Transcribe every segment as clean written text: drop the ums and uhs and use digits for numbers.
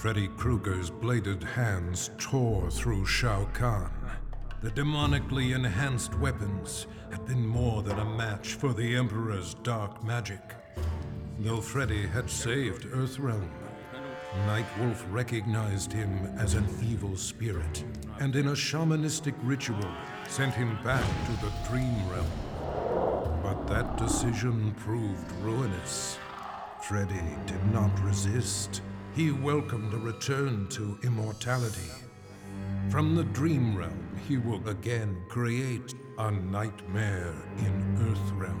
Freddy Krueger's bladed hands tore through Shao Kahn. The demonically enhanced weapons had been more than a match for the Emperor's dark magic. Though Freddy had saved Earthrealm, Nightwolf recognized him as an evil spirit, and in a shamanistic ritual, sent him back to the Dream Realm. But that decision proved ruinous. Freddy did not resist. He welcomed a return to immortality. From the Dream Realm, he will again create a nightmare in Earthrealm.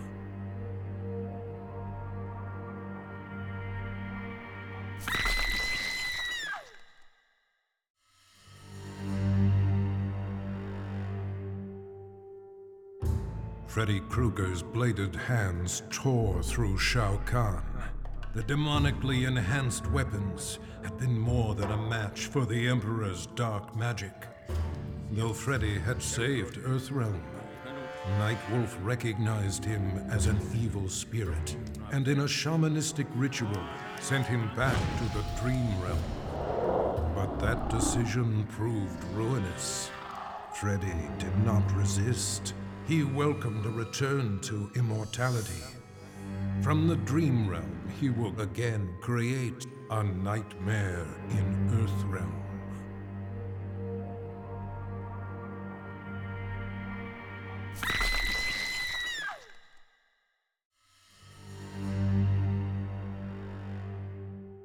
Freddy Krueger's bladed hands tore through Shao Kahn. The demonically enhanced weapons had been more than a match for the Emperor's dark magic. Though Freddy had saved Earthrealm, Nightwolf recognized him as an evil spirit, and in a shamanistic ritual, sent him back to the Dream Realm. But that decision proved ruinous. Freddy did not resist. He welcomed a return to immortality. From the Dream Realm, he will again create a nightmare in Earthrealm.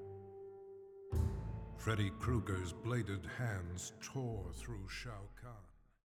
Freddy Krueger's bladed hands tore through Shao Kahn.